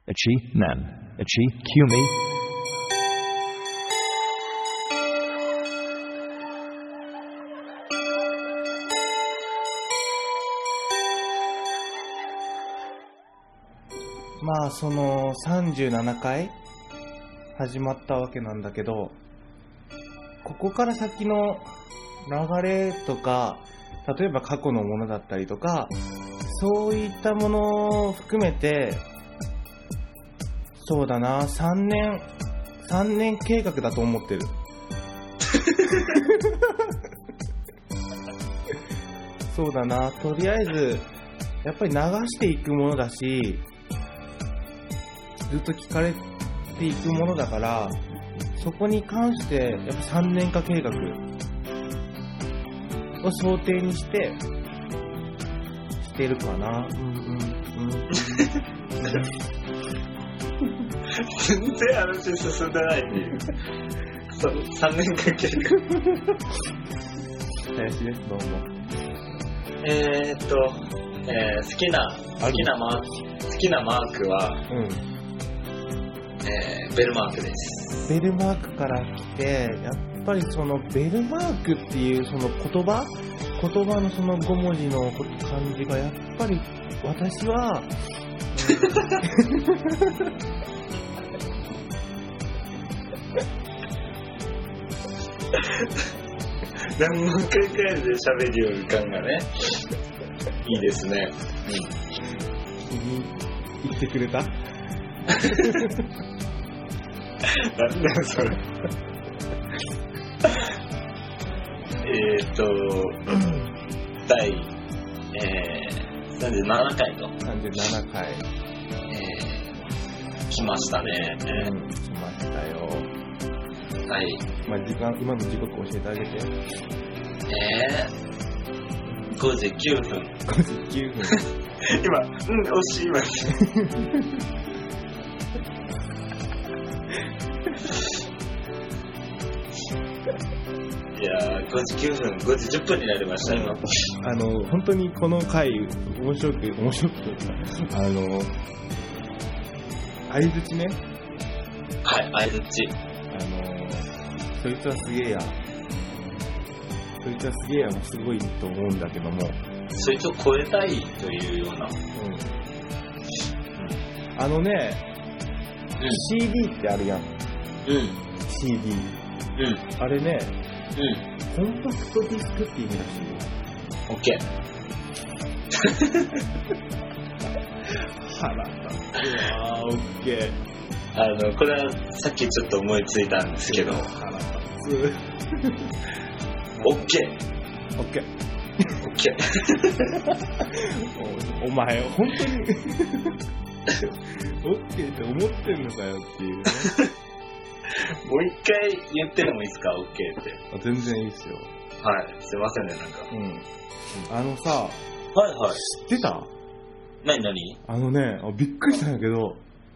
Chi Nen. Chi Kumi. まあその37回始まったわけなんだけど、ここから先の流れとか、例えば過去のものだったりとか、そういったものを含めて、そうだな、3年計画だと思ってる。そうだな、とりあえずやっぱり流していくものだし、ずっと聞かれていくものだから、そこに関してやっぱ3年化計画を想定にしてるかな。 全然話進んでないっていう。3年間計画。 林です、どうも。 好きなマークは、ベルマークです。 ベルマークから来て、やっぱりそのベルマークっていうその言葉のその5文字の漢字がやっぱり私は何も考えず喋るよう感がね、いいですね。 言ってくれた？ なんだよそれ。第37回と。 37回。 来ましたね。 来ましたよ。 はい。 まあ今の時刻教えてあげて。 5時9分。 5時9分。 今、惜しいわ。いやー、5時9分、5時10分になりましたよ。 本当にこの回、面白く、相づちね。 はい、相づち。 そいつはすげえや。そいつはすげえやもすごいと思うんだけども。 そいつを超えたいというような。 CD ってあるやん。CD。あれね、コンパクトディスクって意味らしいよ。 OK。 腹立つわー、OK。 これはさっきちょっと思いついたんですけど。 腹立つ。 OK。 お前、本当にOK って思ってんのかよっていうね。 もう一回言ってもいいですか、OK って。 全然いいっすよ。 はい、すいませんね、なんか。 さ、 はいはい。 知ってた？ 何？ びっくりしたんだけど、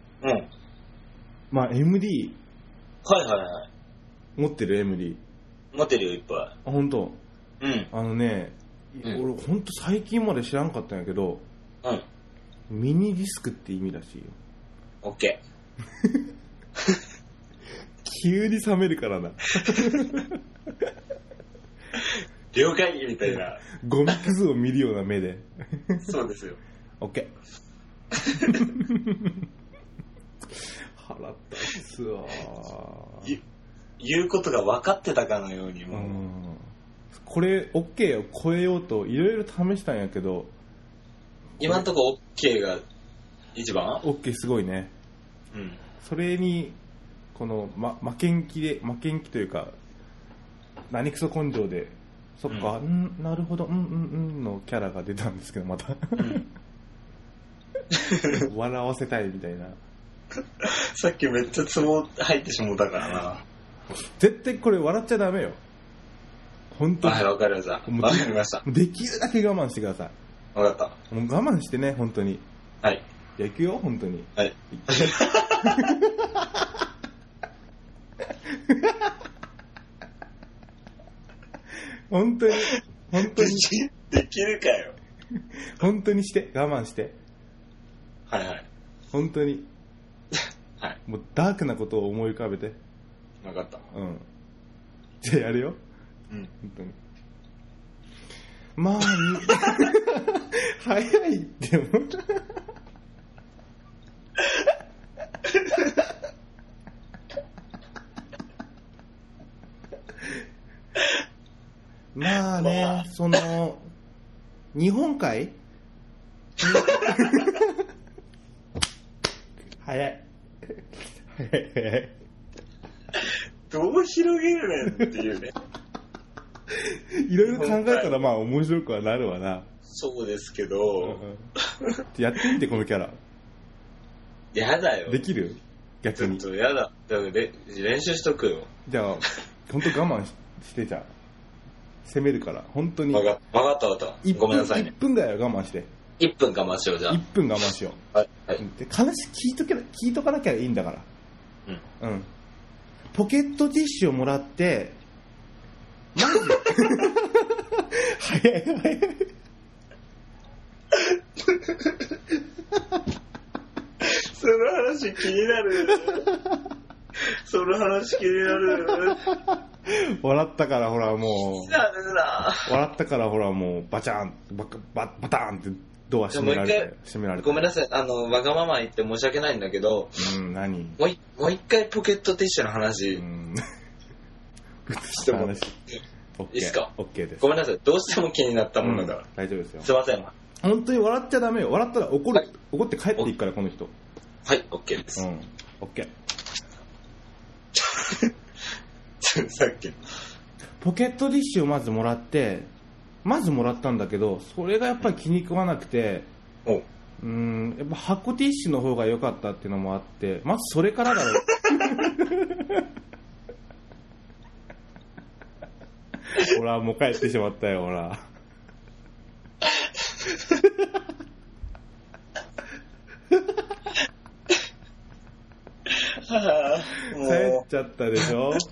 まあ MD。 はいはいはい。 持ってる MD。 持ってるよ、いっぱい。 あ、ほんと？俺ほんと最近まで知らんかったんやけど、ミニディスクって意味らしいよ。 OK。 急に冷めるからな。 了解みたいな。 ゴミくずを見るような目で。 そうですよ。 OK。腹立つわ。 言うことが分かってたかのようにもう。 これ OK を超えようといろいろ試したんやけど、 今んとこ OK が一番？ OK すごいね。それにこの、負けん気というか、何クソ根性で、そっか、なるほど、のキャラが出たんですけど、また。笑わせたいみたいな。 さっきめっちゃツボ入ってしもたからな。 絶対これ笑っちゃダメよ。本当に。 はい、わかりました。 できるだけ我慢してください。 わかった。 もう我慢してね、本当に。 はい。 じゃあ行くよ、本当に。 はい。 本当にできるかよ。 本当にして、我慢して。 はいはい。 本当に。 もうダークなことを思い浮かべて。 分かった。 うん。じゃあやるよ。 うん。 本当に。まあ、早いっても。まあね、その、日本海早い。早い。 どう広げるねんっていうね。 いろいろ考えたらまあ面白くはなるわな。 そうですけど、 やってみてこのキャラ。 やだよ。 できる？ ちょっ逆に。 とやだ。だから練習しとくよ。 じゃあ、本当我慢してじゃあ。攻めるから、本当に。 分かった。ごめんなさいね。 1分ぐらいは我慢して。 1分我慢しよう、じゃあ。 1分我慢しよう。 はい。はい。 で話聞いとかなきゃいいんだから。うん。ポケットティッシュをもらって、まず、早い。 その話気になる。その話気になる。 笑ったからほらもう、 なるな。 笑ったからほらもう、バチャーン、バターンってドア閉められて。 ごめんなさい、わがまま言って申し訳ないんだけど、 何？ もう一回ポケットティッシュの話、してもいいですか？ OK です。 ごめんなさい、どうしても気になったものだから。 大丈夫ですよ。 すいません。 本当に笑っちゃダメよ。笑ったら怒って帰っていくから、この人。 はい、OK です。 OK。 さっきポケットティッシュをまずもらったんだけど、それがやっぱり気に食わなくて、やっぱ箱ティッシュの方が良かったっていうのもあって、まずそれからだろう。ほら、もう帰ってしまったよ、ほら。帰っちゃったでしょ。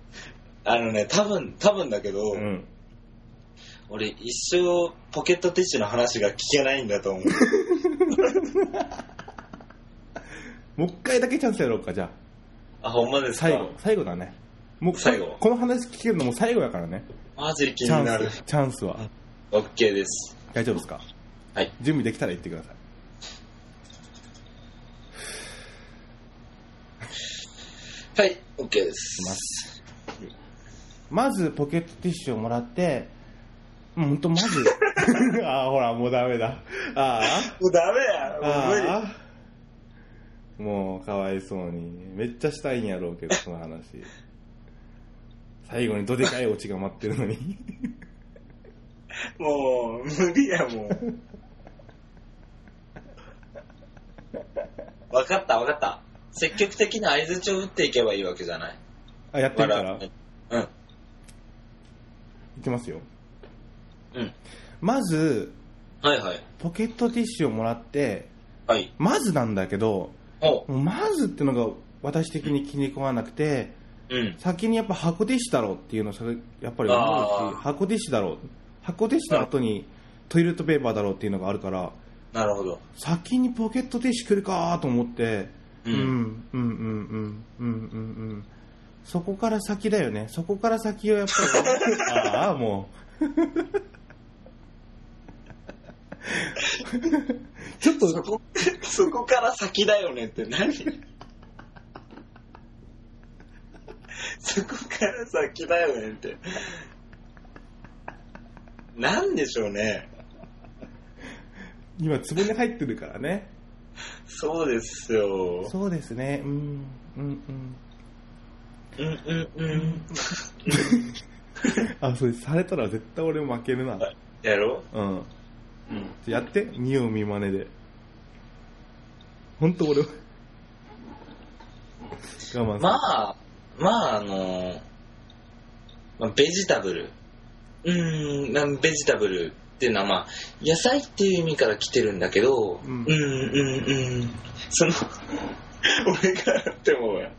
多分だけど、俺一生ポケットティッシュの話が聞けないんだと思う。 もう一回だけチャンスやろうか、じゃあ。 あ、ほんまですか？ 最後だね。もう最後。 この話聞けるのも最後やからね。 マジ気になる。 チャンスは。 OK です。 大丈夫ですか？ はい。 準備できたら言ってください。 はい、OK です。 まずポケットティッシュをもらって、まずああ、ほら、もうダメだ。 もうダメや。 もうかわいそうに。めっちゃしたいんやろうけど、その話。最後にどでかいオチが待ってるのに。 もう、無理や、もう。わかった。積極的な相槌を打っていけばいいわけじゃない。 やってみたら？いきますよ。まず、ポケットティッシュをもらって、まずなんだけど、まずってのが私的に気に食わなくて、先にやっぱ箱ティッシュだろうっていうのをやっぱり思うし、箱ティッシュだろう。箱ティッシュの後にトイレットペーパーだろうっていうのがあるから、 なるほど。 先にポケットティッシュ来るかと思って、そこから先だよね。そこから先をやっぱりもうちょっとそこから先だよねって何？そこから先だよねってなんでしょうね。 今壺に入ってるからね。 そうですよ。 そうですね。それされたら絶対俺負けるな。 やろ？ やって、見よう見まねで。本当俺我慢する。 ベジタブル。ベジタブルっていうのは野菜っていう意味から来てるんだけど、その俺からって思うや。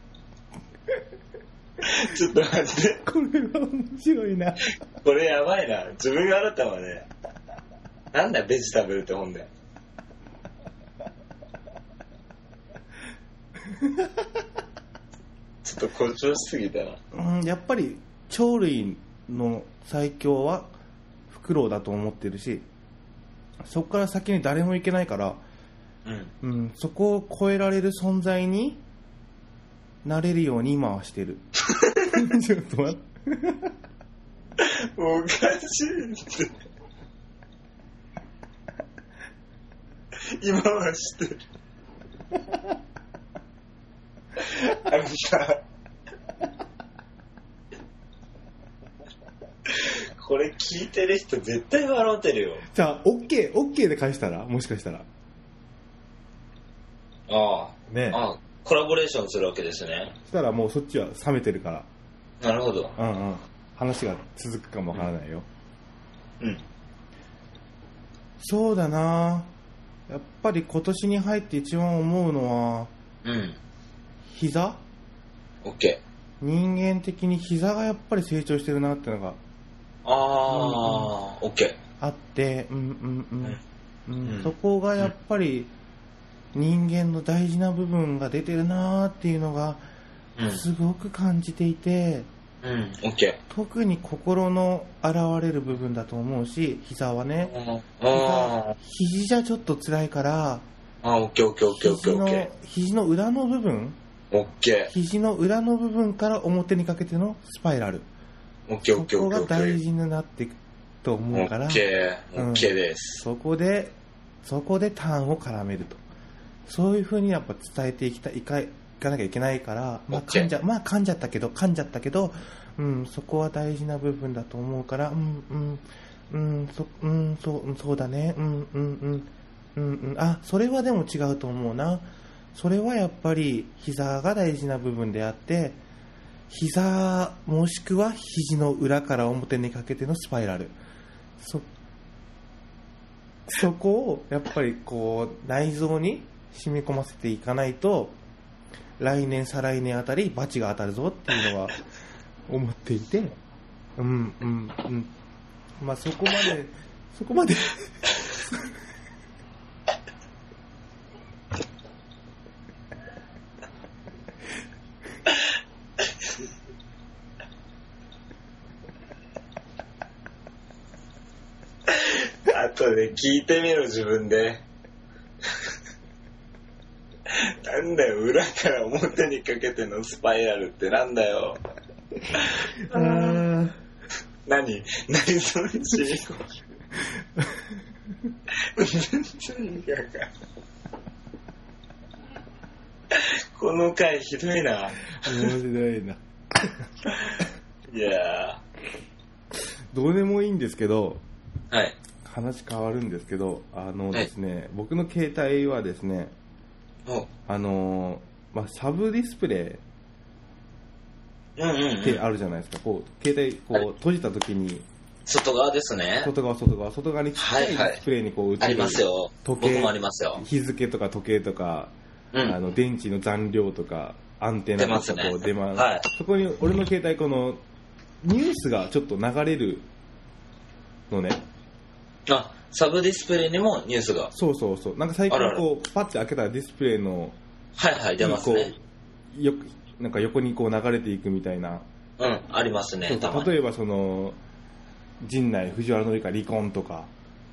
ちょっと待って。 これは面白いな。 これやばいな。自分が笑ったわね。なんだよベジタブルって本で。 ちょっと誇張しすぎたな。 やっぱり鳥類の最強はフクロウだと思ってるし、そこから先に誰も行けないから、そこを超えられる存在になれるように今はしてる。ちょっと待って。 おかしいって。今はしてる。あのさ、これ聞いてる人絶対笑ってるよ。 じゃあ OK で返したら、もしかしたらね、 コラボレーションするわけですね。 そしたらもうそっちは冷めてるから。 なるほど。 話が続くかもわからないよ。 うんそうだな、やっぱり今年に入って一番思うのは、膝。 OK。 人間的に膝がやっぱり成長してるなってのが OK。 あって、そこがやっぱり人間の大事な部分が出てるなっていうのがすごく感じていて、 OK。 特に心の現れる部分だと思うし、膝はね、肘じゃちょっと辛いから、肘の裏の部分、肘の裏の部分から表にかけてのスパイラル、そこが大事になっていくと思うから、 OK です。 そこでターンを絡めると、そういう風にやっぱ伝えていかなきゃいけないから、噛んじゃったけど、そこは大事な部分だと思うから、そうだね、それはでも違うと思うな。それはやっぱり膝が大事な部分であって、膝もしくは肘の裏から表にかけてのスパイラル、そこをやっぱりこう内臓に染み込ませていかないと、来年再来年あたりバチが当たるぞっていうのは思っていて、そこまで後で聞いてみろ自分で。なんだよ、裏から表にかけてのスパイラルってなんだよ。何それちにこ全然意味わかんない。この回ひどいな。 面白いな。 いやどうでもいいんですけど、 はい、 話変わるんですけど、ですね、僕の携帯はですね、サブディスプレイってあるじゃないですか。こう携帯閉じた時に外側ですね。 外側にちっちゃいディスプレイにこう映る、 ありますよ。 時計、 僕もありますよ。 日付とか時計とか、電池の残量とかアンテナとかこう出ます。そこに俺の携帯このニュースがちょっと流れるのね。 サブディスプレイにもニュースが。 そうなんか最近こうパッて開けたらディスプレイの出ますね。 なんか横にこう流れていくみたいな。 ありますね。 例えばその陣内藤原紀香離婚とか、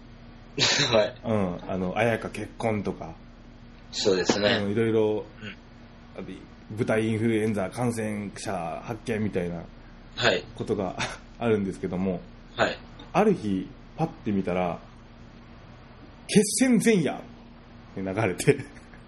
綾香結婚とか、 そうですね。 いろいろ豚インフルエンザ感染者発見みたいなことがあるんですけども、ある日パッて見たら決戦前夜って流れて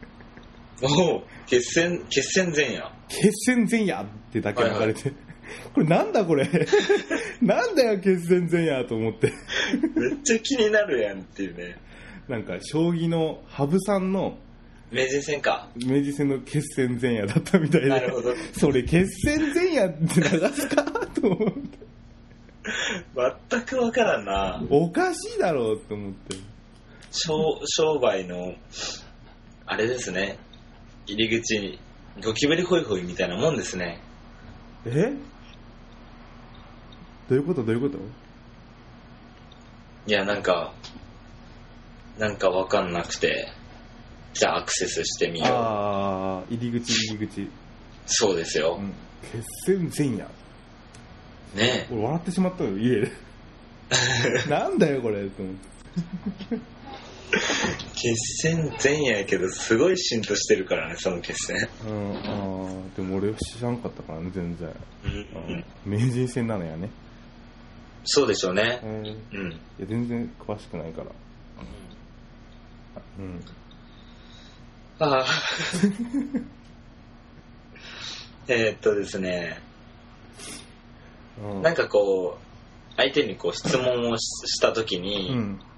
決戦前夜ってだけ流れて、これなんだこれなんだよ決戦前夜と思ってめっちゃ気になるやんっていうね。 なんか将棋の羽生さんの名人戦の決戦前夜だったみたいで、 なるほど。 それ決戦前夜って流すかと思って全く分からんな。 おかしいだろうと思って。 商売のあれですね、入り口にゴキブリホイホイみたいなもんですね。 どういうこと？ いや、なんか分かんなくて、じゃあアクセスしてみよう。 あ、入り口。 そうですよ。 決戦前夜。 ね俺笑ってしまったよ、家で。なんだよ、これ。と思って。 決戦前夜やけど、すごいシーンとしてるからね、その決戦。 でも俺知らんかったからね、全然。 うん。 名人戦なのやね。 そうでしょうね。 いや全然詳しくないから。 ああ。ですね、なんかこう、相手にこう質問をしたときに、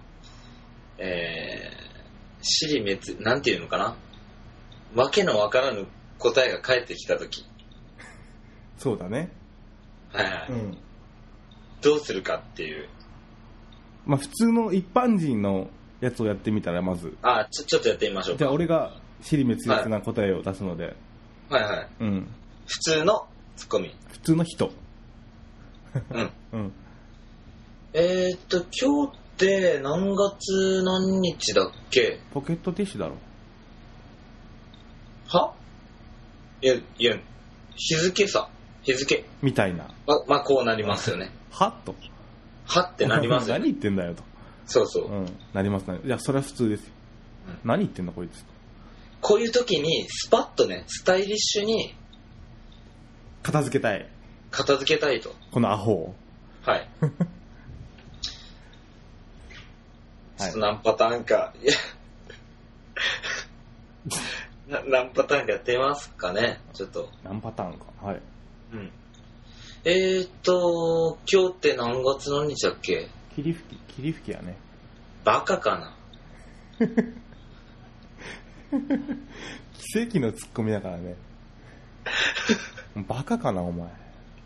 尻滅、なんていうのかな、わけのわからぬ答えが返ってきたとき。 そうだね。 はいはい。どうするかっていう。 まあ普通の一般人のやつをやってみたら、まず。 ちょっとやってみましょうか。 じゃあ俺が尻滅裂な答えを出すので。 はいはい。普通のツッコミ。 普通の人。 今日って何月何日だっけ？ ポケットティッシュだろ。 いや、日付。 みたいな。 まあこうなりますよね。 はってなりますよね。 何言ってんだよと。 そう。 なりますね。いや、それは普通ですよ。何言ってんだこいつ。 こういう時にスパッとね、スタイリッシュに片付けたいと。 このアホを。 はい。ちょっと何パターンか、何パターンかやってみますかね、ちょっと。 何パターンか。はい。 今日って何月何日だっけ？ 霧吹きやね。 バカかな。 奇跡のツッコミだからね。バカかなお前。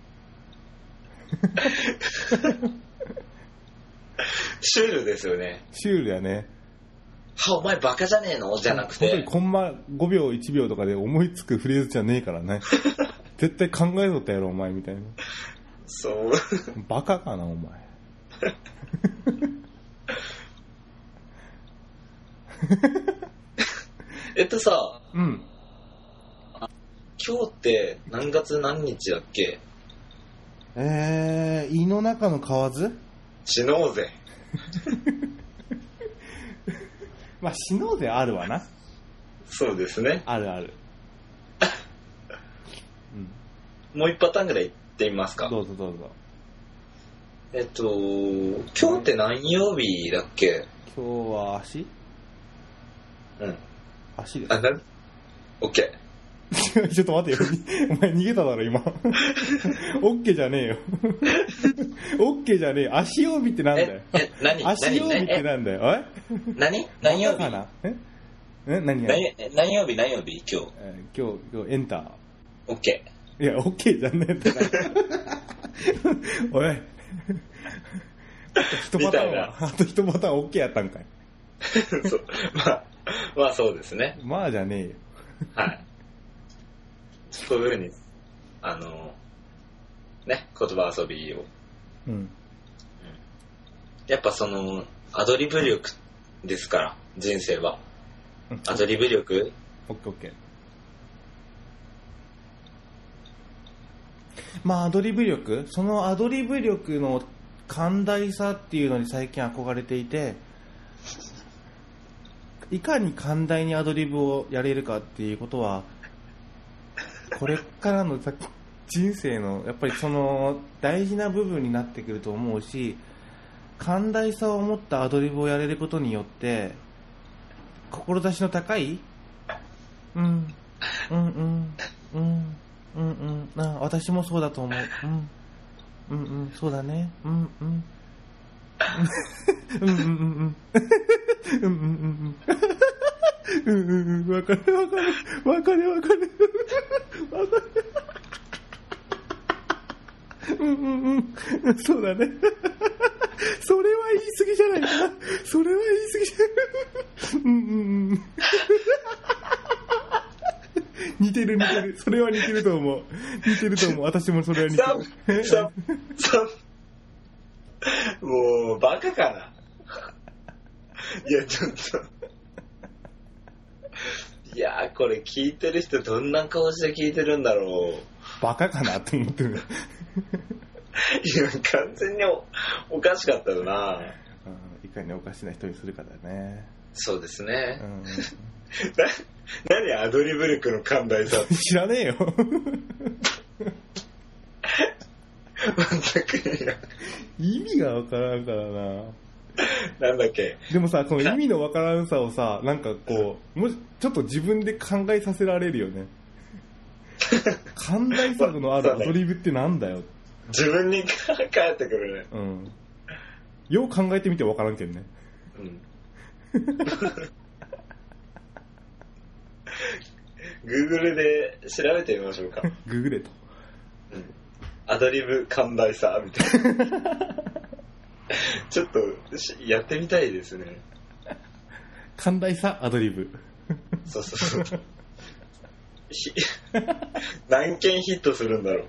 シュールですよね。 シュールやね。 お前バカじゃねえのじゃなくて。 本当にコンマ5秒1秒とかで思いつくフレーズじゃねえからね。絶対考えとったやろお前みたいな。 そう。 バカかなお前。 さ、今日って何月何日だっけ？ 胃の中の蛙？ 死のうぜ。 まあ死のうぜあるわな。 そうですね。 ある。 もう一パターンぐらい言ってみますか。 どうぞ。 今日って何曜日だっけ？ 今日は足？足です。 オッケー。 ちょっと待てよ。お前逃げただろ今。オッケーじゃねえよ。オッケーじゃねえよ。足曜日ってなんだよ。足曜日ってなんだよ。おい？ 何曜日？何曜日今日。 今日エンター。 オッケー。いや、オッケーじゃねえって。おい。あと一パターンオッケーやったんかい。 そう。まあそうですね。 まあじゃねえよ。 はい。こういうふうに、ね、言葉遊びを。やっぱその、アドリブ力ですから、人生は。アドリブ力？ オッケー。まあアドリブ力？そのアドリブ力の寛大さっていうのに最近憧れていて、いかに寛大にアドリブをやれるかっていうことは、これからの人生のやっぱりその大事な部分になってくると思うし、寛大さを持ったアドリブをやれることによって志の高い私もそうだと思う。そうだね。わかる。そうだね。それは言い過ぎじゃないかな。似てる。それは似てると思う。私もそれは似てる。 もう、バカかな。いや、ちょっと。いいやー、これ聞いてる人どんな顔して聞いてるんだろう。 バカかなって思ってる。 いや、完全におかしかったよな。 いかにおかしな人にするかだよね。 そうですね。 何アドリブ力の寛大さ。 知らねえよ。 全く意味がわからんからな。 なんだっけ。 でもさ、この意味のわからんさをさ、なんかこう、もしちょっと自分で考えさせられるよね。寛大さのあるアドリブってなんだよ。 自分に返ってくるね。 うん。よう考えてみてわからんけんね。 うん。Google で調べてみましょうか。 ググれと。 うん。アドリブ寛大さみたいな。ちょっとやってみたいですね。 寛大さアドリブ。 そうそうそう。何件ヒットするんだろう。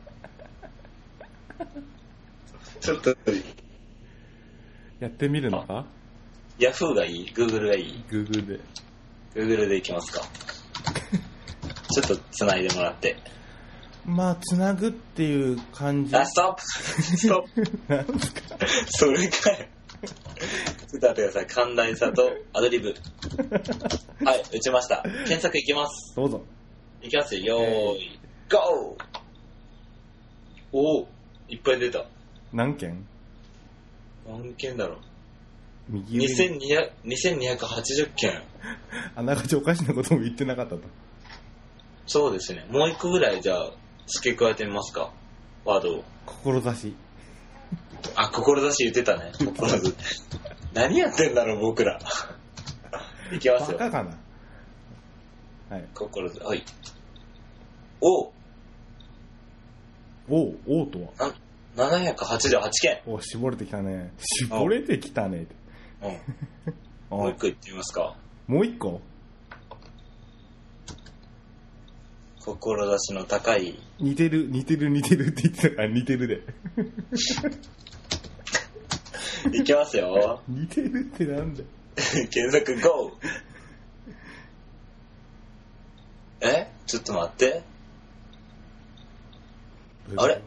ちょっとやってみるのか？ ヤフーがいい？ Google がいい？ Google で。 Google でいきますか。ちょっと繋いでもらって。 まあ、つなぐっていう感じ。 あ、ストップストップ。 なんですか？ それかい。ちょっと待ってください。寛大さとアドリブ。はい、打ちました。検索いきます。 どうぞ。 いきますよ。よーい、ゴー。おお、いっぱい出た。 何件？ 何件だろう。 右上に 2280件。 あながちおかしなことも言ってなかったと。 そうですね。もう一個ぐらいじゃあ付け加えてみますか。ワードを。 志。 あ、志言ってたね。志。何やってんだろう僕ら。いきますよ。 バカかな。はい。 志。はい。おとは。 788件。 お、絞れてきたね。絞れてきたね。 うん。もう一個言ってみますか。 もう一個？ 志の高い。 似てるって言ってたから似てるで。 いきますよ。 似てるってなんだよ。 検索 GO。 ちょっと待って。あれ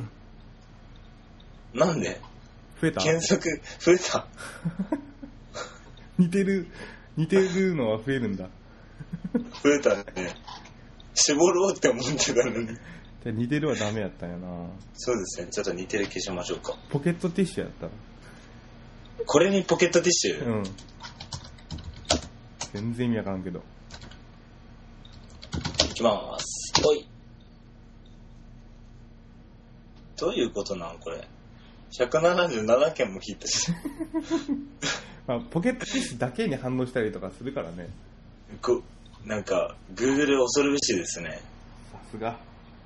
なんで増えた？ 検索増えた。 似てるのは増えるんだ。 増えたね。絞ろうって思ってたのに。 じゃ似てるはダメやったんやな。 そうですね。ちょっと似てる消しましょうか。 ポケットティッシュやったら。 これにポケットティッシュ？ うん。全然意味わからんけど。 いきます。ほい。どういうことなんこれ。177件もヒットして。 まあ、ポケットティッシュだけに反応したりとかするからね。 なんか Google 恐るべしですね。 さすが。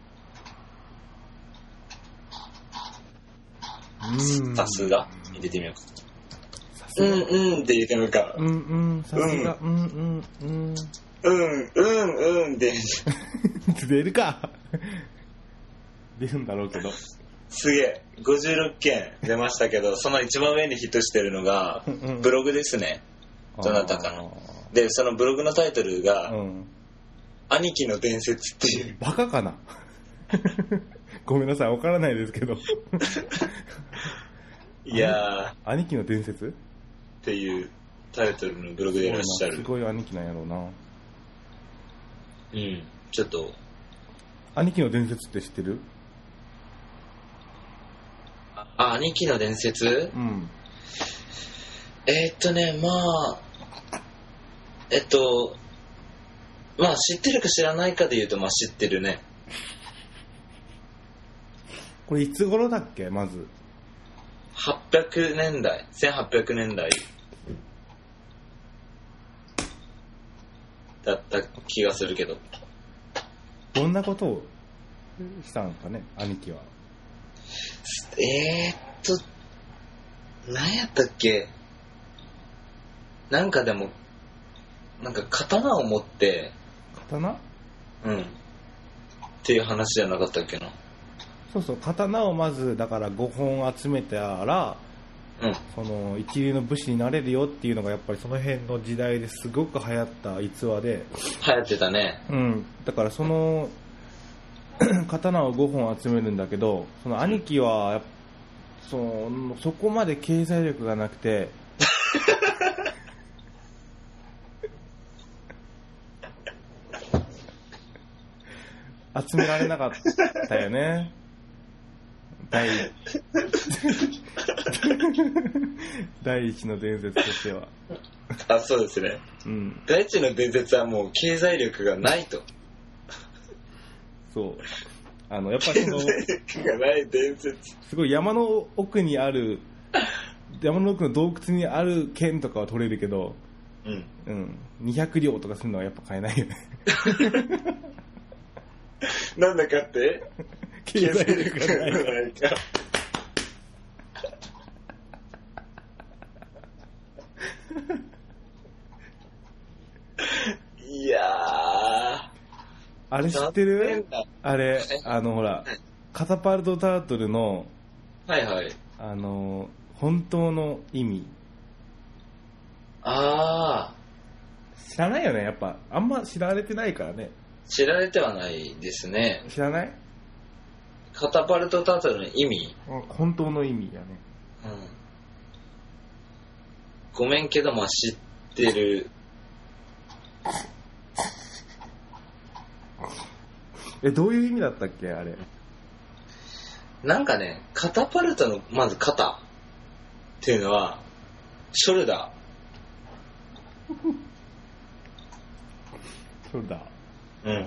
さすが。入れてみようか。って入れてみようか。 さすが。 って出るか。出るんだろうけど。 すげえ。56件出ましたけど、その一番上にヒットしてるのがブログですね。どなたかの。で、そのブログのタイトルが、兄貴の伝説っていう。 バカかな。ごめんなさい、わからないですけど。 いやー。 兄貴の伝説っていうタイトルのブログでいらっしゃる。 すごい兄貴なんやろうな。 うん、ちょっと。 兄貴の伝説って知ってる？ 兄貴の伝説？ うん。 まあ知ってるか知らないかで言うと、まあ知ってるね。 これいつ頃だっけ、まず。 1800年代だった気がするけど。 どんなことをしたんかね、兄貴は。 何やったっけ。なんかでも、なんか刀を持って。 刀？ うん。っていう話じゃなかったっけな。 そうそう、刀をまずだから5本集めたら、 その一流の武士になれるよっていうのがやっぱりその辺の時代ですごく流行った逸話で、 流行ってたね。 だからその刀を5本集めるんだけど、その兄貴はそこまで経済力がなくて集められなかったよね。第一の伝説としては。 あ、そうですね。第一の伝説はもう経済力がないと。 そう。やっぱりその経済力がない伝説。 すごい山の奥の洞窟にある剣とかは取れるけど、200両とかするのはやっぱ買えないよね。 なんだかって経済力がないから。 いやー、 あれ知ってる？あれ、ほら、カタパルトタートルの、 はいはい。 本当の意味。 あー。知らないよね、やっぱ。あんま知られてないからね。 知られてはないですね。 知らない？ カタパルトタートルの意味？ 本当の意味やね。 ごめんけど、知ってる。 どういう意味だったっけあれ。 なんかね、カタパルトのまず肩っていうのはショルダー。 ショルダー。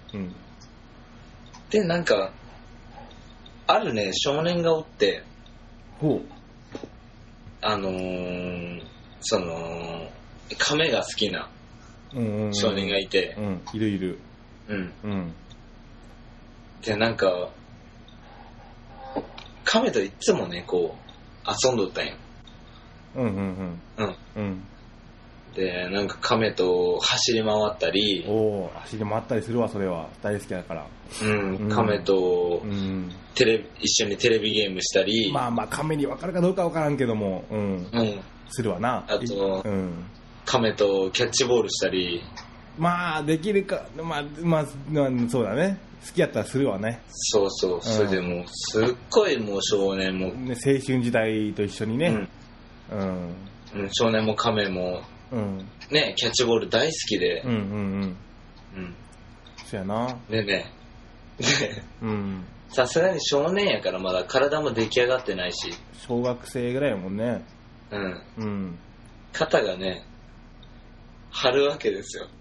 で、なんかあるね、少年がおって、その亀が好きな少年がいて、 いる。 で、なんか亀といつもね、こう遊んどったんよ。で、なんか亀と走り回ったり。 走り回ったりするわ、それは大好きだから。 亀と一緒にテレビゲームしたり。 まあ亀に分かるかどうか分からんけども、するわな。 あと、亀とキャッチボールしたり。 できるか、そうだね。好きやったらするわね。 そう。それでもうすっごいもう少年も、 ね、青春時代と一緒にね。 少年も亀も、ね、キャッチボール大好きで。 そうやな。 で、さすがに少年やからまだ体も出来上がってないし。 小学生ぐらいやもんね。 肩がね、張るわけですよ。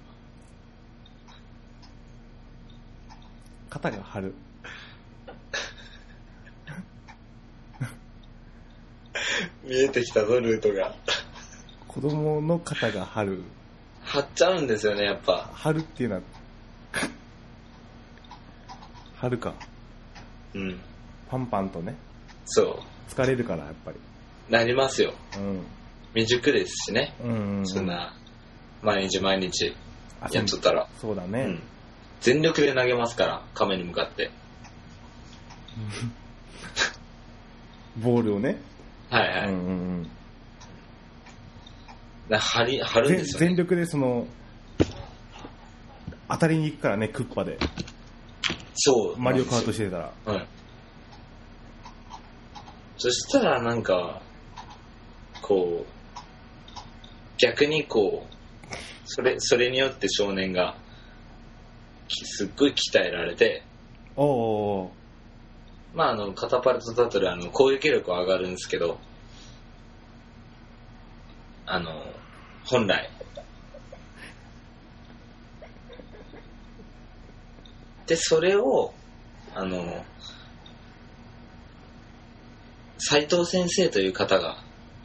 肩が張る。 見えてきたぞ、ルートが。 子供の肩が張る。 張っちゃうんですよね、やっぱ。 張るっていうのは張るか。パンパンとね。 そう。 疲れるから、やっぱり。 なりますよ。未熟ですしね。そんな、毎日やっとったら。 そうだね。 全力で投げますから、亀に向かって。 ボールをね。 はい。張るんですよね。 全力で当たりに行くからね、クッパで。 そう。 マリオカートしてたら。 そしたらなんか、こう、逆にこう、それによって少年が、すっごい鍛えられて、カタパルトタトル攻撃力は上がるんですけど、本来で、それを斉藤先生という方が、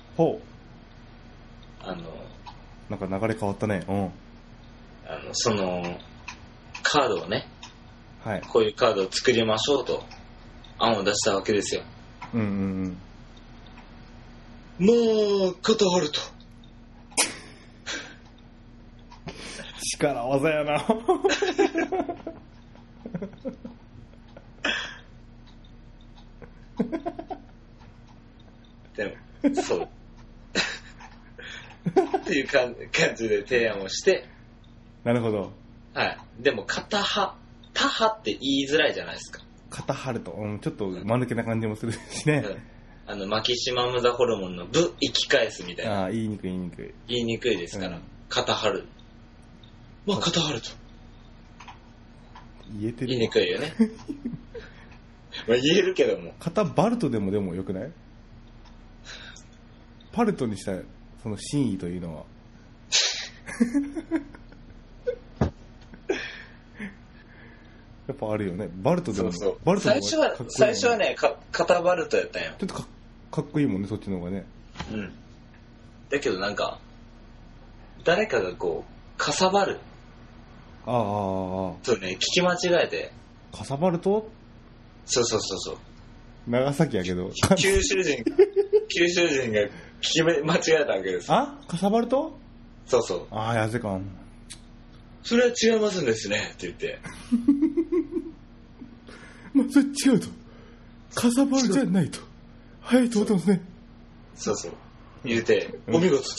なんか流れ変わったね。 そのカードをね、こういうカードを作りましょうと案を出したわけですよ。肩張ると。 力技やな。 でもそう。っていう感じで提案をして。 なるほど。 はい。でも、他派って言いづらいじゃないですか。 片はると、ちょっと間抜けな感じもするしね。 マキシマムザホルモンのブ生き返すみたいな。 言いにくい。 言いにくいですから。片はる。片はると。 言えてる。 言いにくいよね。言えるけども。 片バルトでもよくない？パルトにしたその真意というのは。やっぱあるよね。バルトでも。そう。バルト最初はね、片バルトやったんよ。 ちょっとかっこいいもんね、そっちの方がね。 うん。だけどなんか、誰かがこう、かさばる。そうね、聞き間違えて。 かさばると？ そう。 長崎やけど。 九州人が聞き間違えたわけです。 かさばると？ そう。 やぜか。 それは違いますんですね、って言って。 それ違うと。かさばるじゃないと。はい、と思ってますね。 そう。言うて、お見事と。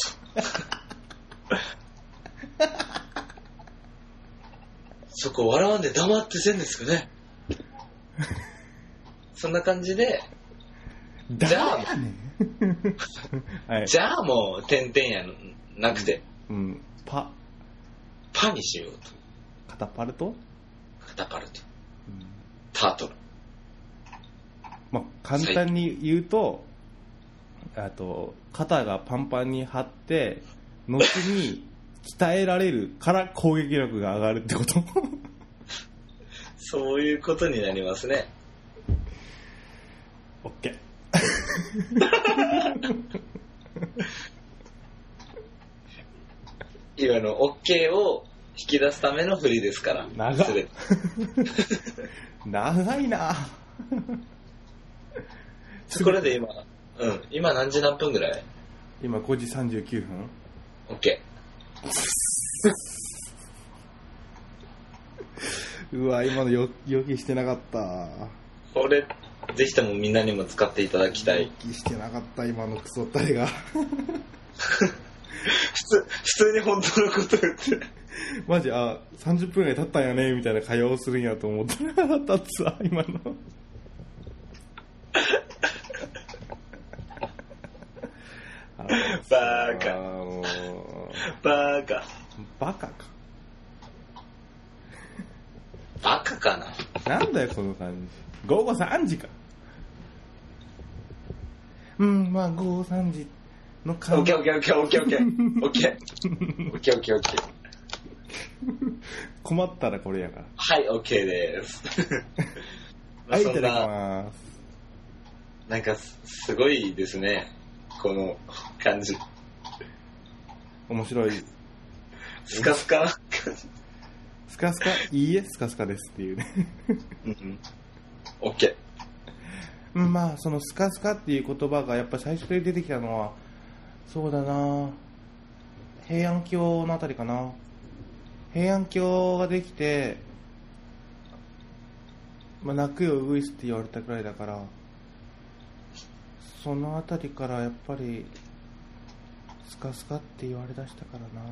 そこ笑わんで黙ってせんですかね。そんな感じで、じゃあ、はい、じゃあもう点々やなくて、パにしようと。 カタパルト、 タートル。 簡単に言うと、肩がパンパンに張って後に鍛えられるから攻撃力が上がるってこと。 そういうことになりますね。 オッケー。 今のオッケーを引き出すための振りですから。 長いな。 これで今何時何分ぐらい？ 今5時39分。 オッケー。うわ、今の予期してなかった。 これぜひともみんなにも使っていただきたい。 予期してなかった、今のクソったいが。 普通に本当のこと言ってマジ30分ぐらい経ったんやねみたいな会話をするんやと思ってなかったっつわ、今の。 バカかな。 なんだよこの感じ。午後3時か。午後3時の感じ。 オッケー。 困ったらこれやから。 はい、オッケーです。 はい、いただきます。 なんかすごいですね、この感じ。 面白い。 スカスカスカスカ、いいえ、スカスカですっていうね。 オッケー。そのスカスカっていう言葉がやっぱ最初に出てきたのは、そうだな、平安京のあたりかな。平安京ができて、泣くよウグイスって言われたくらいだから、そのあたりからやっぱりスカスカって言われだした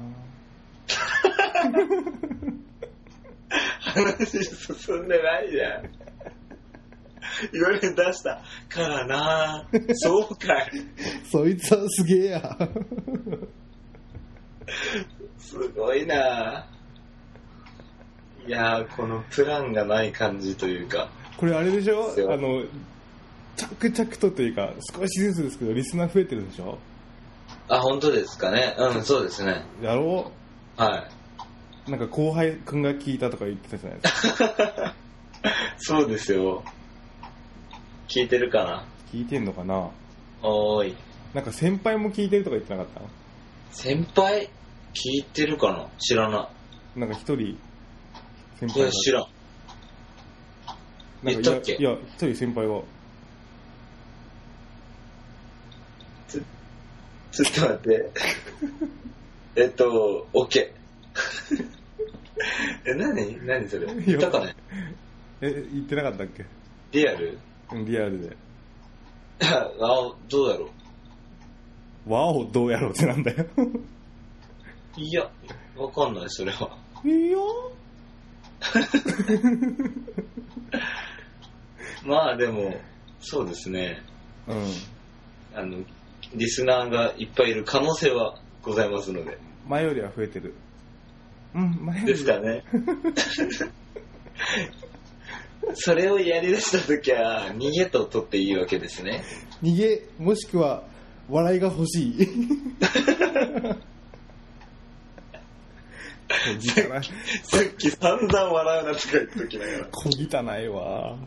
からな。 話進んでないじゃん。言われ出したからな。そうかい。 そいつはすげえや。 すごいな。いやこのプランがない感じというか。 これあれでしょ、着々とというか少しずつですけどリスナー増えてるでしょ。 本当ですかね。そうですね。 やろう。はい。 なんか後輩くんが聞いたとか言ってたじゃないですか。 そうですよ。聞いてるかな。 聞いてんのかな。 おーい。 なんか先輩も聞いてるとか言ってなかった？ 先輩聞いてるかな。知らない。 なんか一人先輩が。 いや知らん。言ったっけ？ いや一人先輩が。 ちょっと待って。OK。何それ？言ったかね？ 言ってなかったっけ？ リアル？ リアルで。 どうだろう。 わおどうやろうってなんだよ。 いや、わかんない、それは。 いやまあでも、そうですね。 うん。 リスナーがいっぱいいる可能性はございますので。 前よりは増えてる。うん、前より。 ですかね。それをやりだしたときは、逃げと取っていいわけですね。 逃げ、もしくは、笑いが欲しい。 さっき散々笑うなとか言っときながら。 小汚いわ。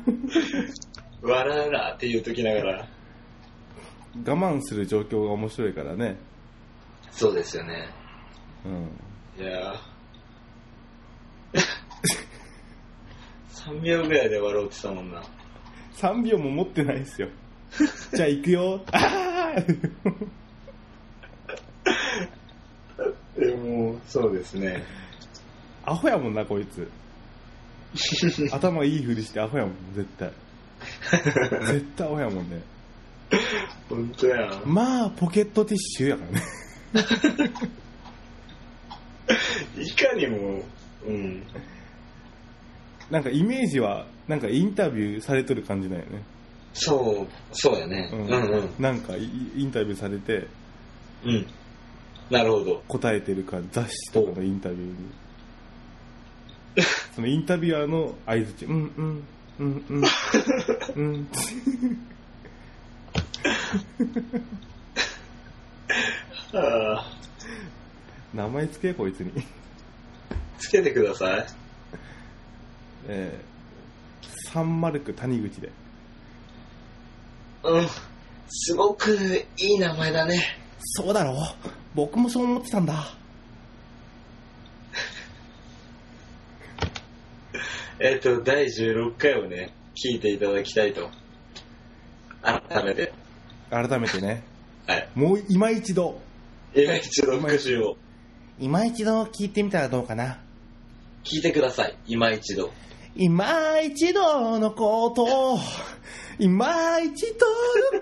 笑うなって言うときながら。 我慢する状況が面白いからね。 そうですよね。 うん。 いや3秒ぐらいで笑うってたもんな。 3秒も持ってないですよ。じゃあ行くよ。 でもそうですね。 アホやもんなこいつ。頭いいふりしてアホやもん絶対。絶対アホやもんね。 本当や。 まあポケットティッシュやからね。 いかにも、うん。 なんかイメージはなんかインタビューされてる感じだよね。 そうやね。うんうん。 なんかインタビューされて、 うん。なるほど。 答えてるか雑誌とかのインタビューに。そのインタビュアーの相づち、うんうんうんうんうん。名前つけこいつに。 つけてください。 サンマルク谷口で。 うん、すごくいい名前だね。 そうだろう、僕もそう思ってたんだ。 第16回をね、聞いていただきたいと。改めてね。 はい。 もう今一度復習を。 今一度聞いてみたらどうかな。 聞いてください。今一度のこと今一度の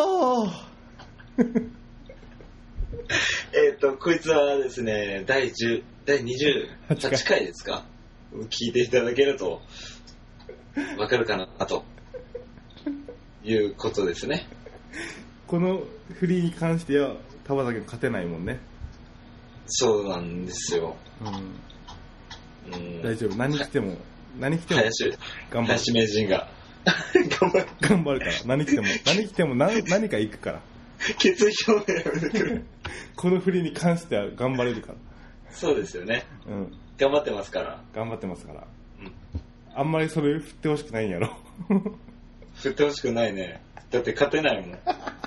ことこいつはですね、第28回ですか。聞いていただけるとわかるかなということですね。 このフリーに関しては田畑君勝てないもんね。 そうなんですよ。 大丈夫。何来ても林名人が頑張るから。何来ても何か行くから。 決意表明やめてくれ。 このフリーに関しては頑張れるから。 そうですよね。頑張ってますから。あんまりそれ振ってほしくないんやろ。 振ってほしくないね。だって勝てないもん。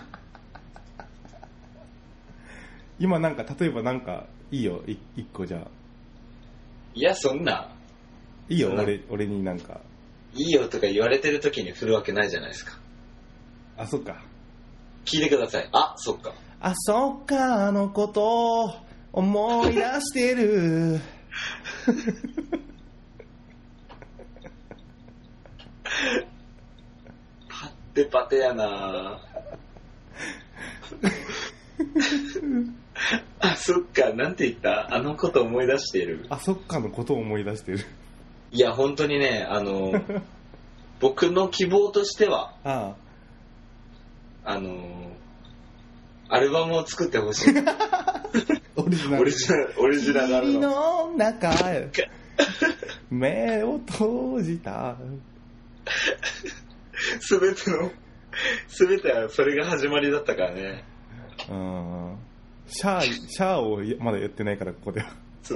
今なんか例えばなんかいいよ、一個じゃあ。 いや、そんないいよ。俺になんかいいよとか言われてる時に振るわけないじゃないですか。 あ、そっか。 聞いてください。あ、そっか。 あ、そっか、あのこと思い出してる。 パッテパテやな。あ、そっか、なんて言った？あのこと思い出している。 あ、そっかのことを思い出している。 いや、本当にね、僕の希望としては、アルバムを作ってほしい。オリジナルの中へ目を閉じた。 すべてはそれが始まりだったからね。 シャーをまだやってないから、ここでは。そう。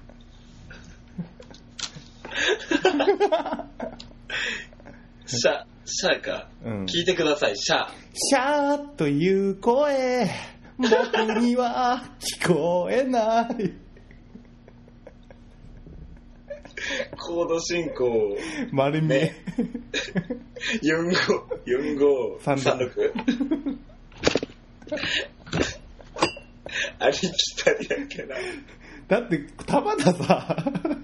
シャーか、聞いてください。シャーという声、僕には聞こえない。 コード進行丸見え、 4536ありきたりやけな。 だって田畑さ、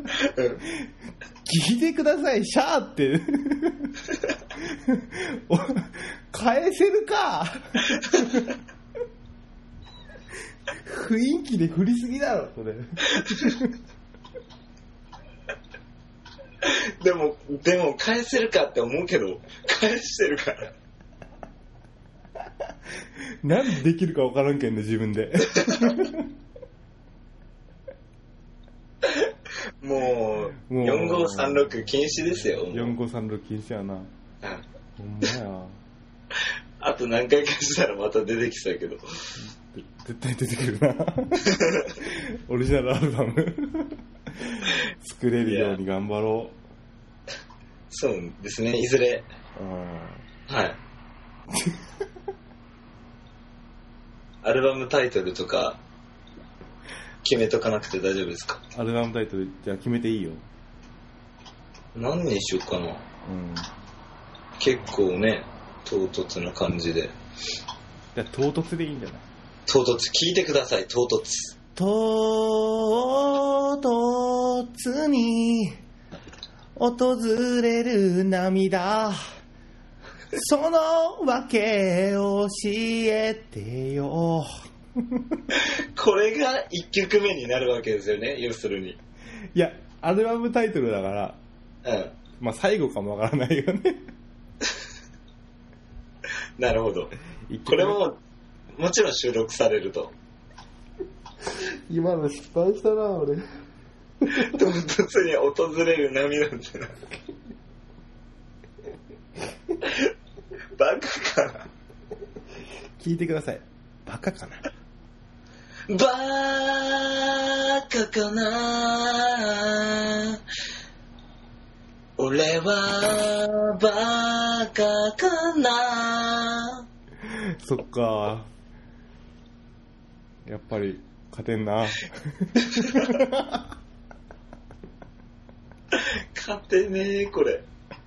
聞いてください、シャーって返せるか。 雰囲気で振りすぎだろそれ。 でも返せるかって思うけど返してるから。 なんでできるか分からんけんね自分で。 もう4536禁止ですよ。 4536禁止やな。ほんまや。 あと何回かしたらまた出てきそうやけど。 絶対出てくるな。オリジナルアルバム作れるように頑張ろう。 そうですね、いずれ。はい。アルバムタイトルとか決めとかなくて大丈夫ですか？ アルバムタイトルじゃあ決めていいよ。 何にしようかな。結構ね唐突な感じで。 じゃあ唐突でいいんじゃない？ 唐突、聞いてください。唐突。 唐突に訪れる涙、その訳教えてよ。 これが1曲目になるわけですよね、要するに。 いや、アルバムタイトルだから、まあ最後かもわからないよね。 なるほど。これももちろん収録されると。 今の失敗したな俺。 唐突に訪れる涙ってな。バカかな。 聞いてください。バカかな。 バカかな。俺はバカかな。 そっか。やっぱり勝てんな。 勝てねえこれ。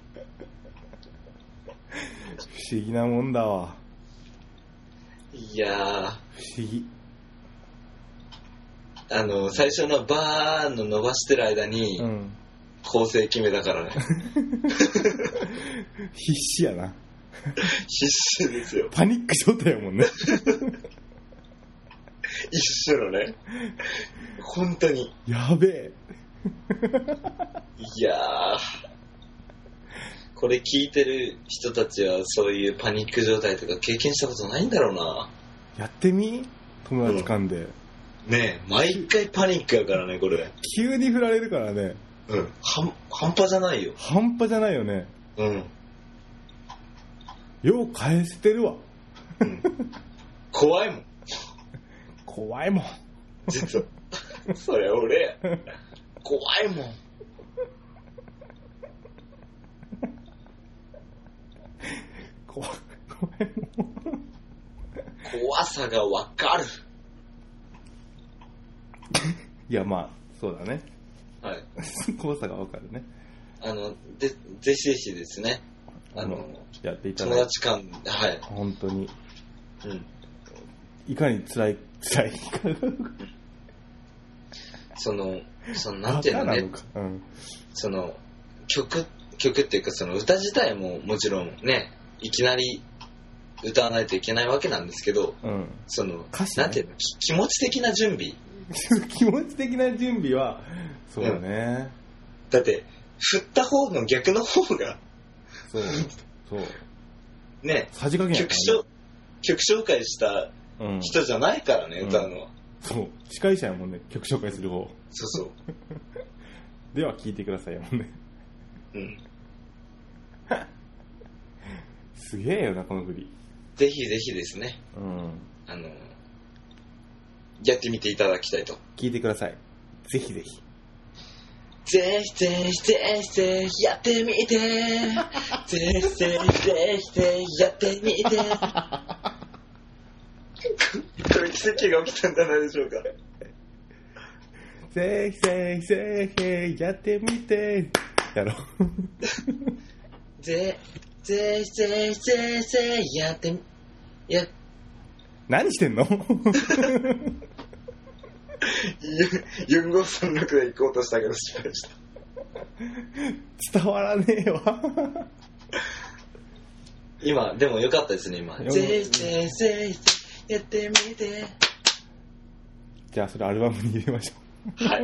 不思議なもんだわ。 いやー、 不思議。 最初のバーンの伸ばしてる間に、構成決めたからね。 必死やな。 必死ですよ。 パニック状態やもんね。 一緒のね。本当に。 やべえ。 いやー、これ聞いてる人たちはそういうパニック状態とか経験したことないんだろうな。 やってみ？友達間で。 ねえ、毎回パニックやからね、これ。 急に振られるからね。 半端じゃないよ。 半端じゃないよね。よう返せてるわ。 怖いもん。 怖いもん。 実は。それ俺や。怖いもん。 怖いもん。 怖さがわかる。 いや、まあそうだね。 はい。 怖さがわかるね。 ぜひぜひですね。 やっていただいて。 友達間、はい。 本当に。いかに辛い。 なんていうのね。曲っていうか、歌自体ももちろんね、いきなり歌わないといけないわけなんですけど、 歌詞ね、 なんていうの、気持ち的な準備。 気持ち的な準備は、そうだね。 だって、振った方の逆の方が、 そう。 ね、 さじ加減やね。 曲紹介した人じゃないからね、歌うのは。 そう。司会者やもんね、曲紹介する方。 そう。 では聴いてくださいやもんね。すげえよな、この振り。 ぜひぜひですね。やってみていただきたいと。 聞いてください。ぜひぜひ。 ぜひぜひぜひぜひやってみて。ぜひぜひぜひぜひやってみて。これ奇跡が起きたんじゃないでしょうか。 ぜひぜひぜひやってみて。やろう。 ぜひぜひぜひやってみ。 何してんの 4536で行こうとしたけど失敗した。 伝わらねえわ。 今、でもよかったですね、今。ぜひぜひやってみて。 じゃあそれアルバムに入れましょう。 はい。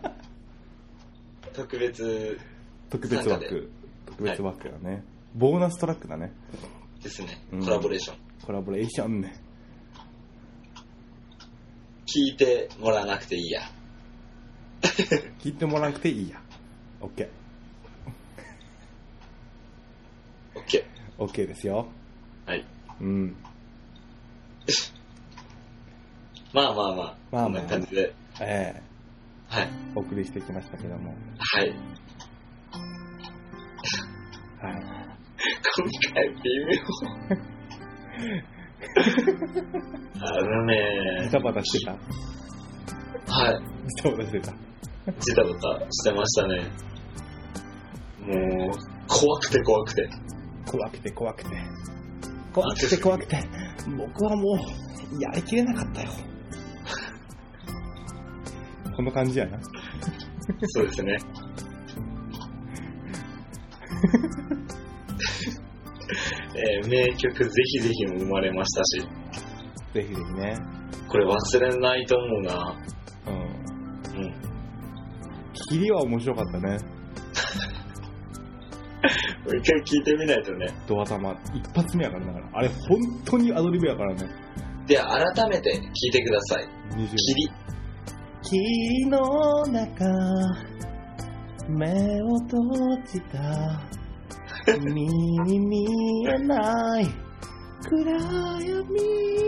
特別枠だね、はい、 ボーナストラックだね。 ですね。コラボレーション。 コラボレーションね。 聞いてもらわなくていいや。 聞いてもらわなくていいや。OK。OK ですよ。 はい。 うん。 まあ、こんな感じで。はい。 お送りしてきましたけども。 はい。はい。今回微妙。 ジタバタしてた。 はい。 ジタバタしてた。 ジタバタしてましたね。もう、怖くて。僕はもう、やりきれなかったよ。 この感じやな。 そうですね。名曲ぜひぜひも生まれましたし。 ぜひぜひね。 これ忘れないと思うな。 うん。切りは面白かったね。 もう一回聞いてみないとね。 ドア玉一発目やからだから。あれ本当にアドリブやからね。 では改めて聞いてください。 霧の中目を閉じた見えない暗闇。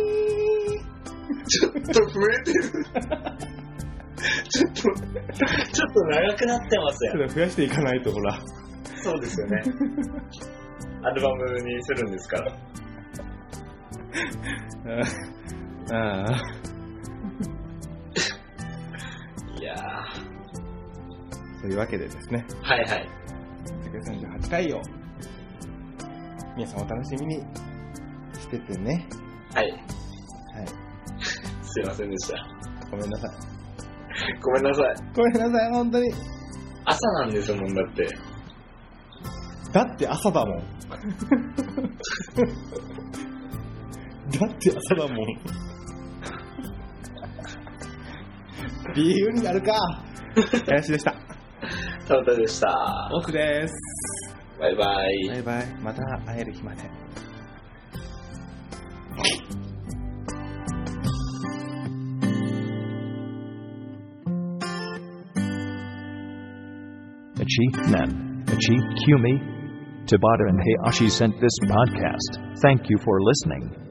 ちょっと増えてる。ちょっと長くなってますよ。 増やしていかないとほら。 そうですよね。アルバムにするんですから。いやー。というわけでですね。 はい。 38回を皆さんお楽しみにしててね。 はい。すいませんでした。 ごめんなさい、本当に。 朝なんですもん、だって。 だって朝だもん。理由になるか。林でした。 田畑でした。 奥です。 バイバイ。 また会える日まで。 Kyumi, Tabata and Hayashi sent this podcast. Thank you for listening.